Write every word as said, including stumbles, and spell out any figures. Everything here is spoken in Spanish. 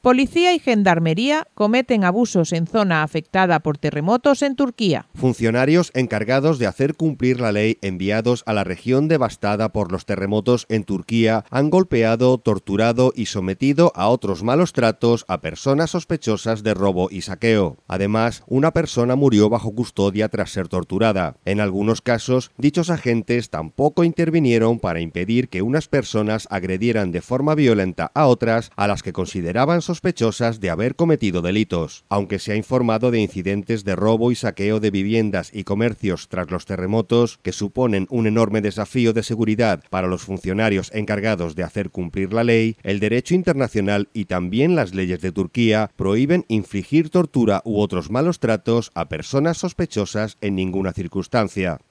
Policía y Gendarmería cometen abusos en zona afectada por terremotos en Turquía. Funcionarios encargados de hacer cumplir la ley enviados a la región devastada por los terremotos en Turquía han golpeado, torturado y sometido a otros malos tratos a personas sospechosas de robo y saqueo. Además, una persona murió bajo custodia tras ser torturada. En algunos casos, dichos agentes tampoco intervinieron para impedir que unas personas agredieran de forma violenta a otras a las que consideraban sospechosas de haber cometido delitos. Aunque se ha informado de incidentes de robo y saqueo de viviendas y comercios tras los terremotos, que suponen un enorme desafío de seguridad para los funcionarios encargados de hacer cumplir la ley, el derecho internacional y también las leyes de Turquía prohíben infligir tortura u otros malos tratos a personas sospechosas en ninguna circunstancia.